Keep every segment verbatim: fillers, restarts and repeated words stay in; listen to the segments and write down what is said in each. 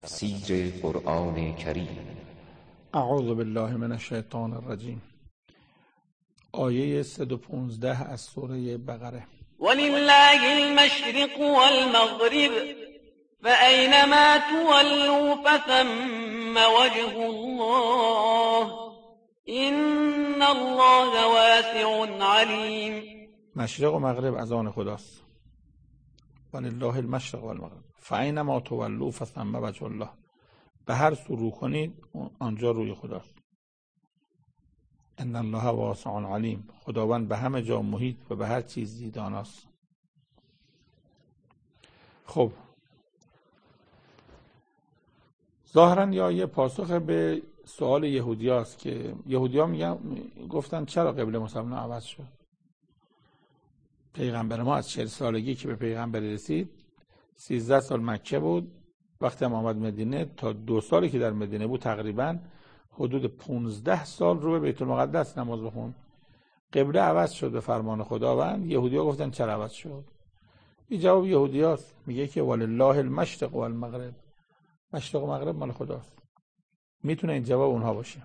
تفسیر قرآن کریم. اعوذ بالله من الشیطان الرجیم. آیه صد و پانزده از سوره بقره. ولله المشرق والمغرب فأينما تولوا فثم وجه الله إن الله واسع علیم. مشرق و مغرب از آن خداست. ولله المشرق والمغرب فأينما تولوا فثم وجه الله. به هر سو رو کنید آنجا روی خداست. ان الله واسع علیم. خداوند به همه جا محیط و به هر چیزی داناست. خب ظاهرا یا یه پاسخ به سوال یهودیاست که یهودی‌ها میگن گفتن چرا قبله مسلمان عوض شد؟ پیغمبر ما از چهل سالگی که به پیغمبر رسید سیزده سال مکه بود. وقتی هم آمد مدینه تا دو سالی که در مدینه بود تقریبا حدود پانزده سال رو به بیت المقدس نماز بخوند. قبله عوض شد به فرمان خداوند. یهودی‌ها گفتن چرا عوض شد؟ این جواب یهودیاست، میگه که ولله المشرق والمغرب. مشرق و مغرب مال خداست. میتونه این جواب اونها باشه.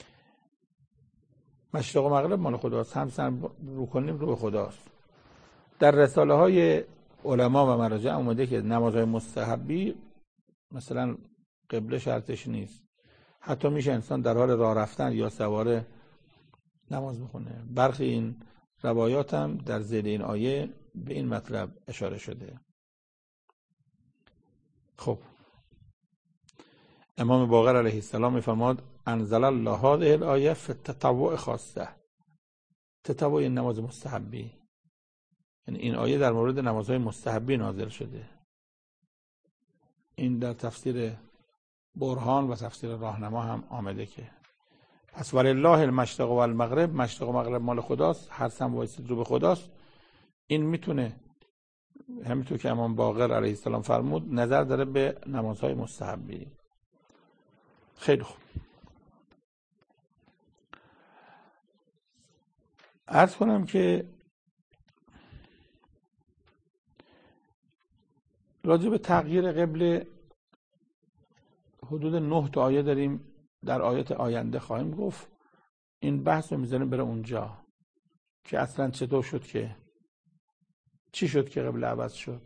مشرق و مغرب مال خداست، هم سر رو کنیم رو به خداست. در رساله های علما و مراجع اومده که نمازهای مستحبی مثلا قبله شرطش نیست، حتی میشه انسان در حال راه رفتن یا سواره نماز بخونه. برخی این روایات هم در ذیل این آیه به این مطلب اشاره شده. خب امام باقر علیه السلام میفرماد انزل الله هذه الآیه فی التطوع خاصه. تطوع نماز مستحبی، یعنی این آیه در مورد نمازهای مستحبی نازل شده. این در تفسیر برهان و تفسیر راهنما هم آمده که پس ولله المشرق و المغرب، مشرق و مغرب مال خداست، هر سم وایسید رو به خداست. این میتونه همینطور که امام باقر علیه السلام فرمود نظر داره به نمازهای مستحبی. خیلی خوب. عرض کنم که راجع به تغییر قبله حدود نه تا آیه داریم، در آیات آینده خواهیم گفت. این بحث رو میذاریم بره اونجا که اصلا چطور شد، که چی شد که قبله عوض شد.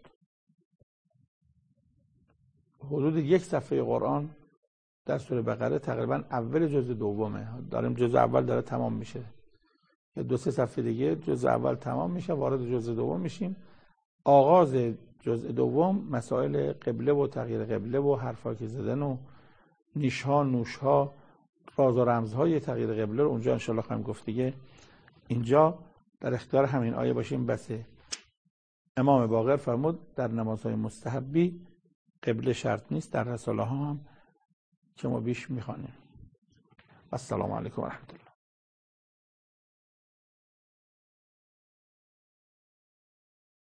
حدود یک صفحه قرآن در سوره بقره تقریبا اول جزء دومه. داریم جزء اول داره تمام میشه، یا دو سه صفحه دیگه جزء اول تمام میشه، وارد جزء دوم میشیم. آغاز جزء دوم مسائل قبله و تغییر قبله و حرفا که زدن و نیشها نوشها راز و رمزهای تغییر قبله رو اونجا انشالله خواهیم گفت دیگه. اینجا در اختیار همین آیه باشیم بسه. امام باقر فرمود در نمازهای مستحبی قبله شرط نیست، در رساله ها هم که ما بیش میخوانیم. السلام علیکم و رحمت الله.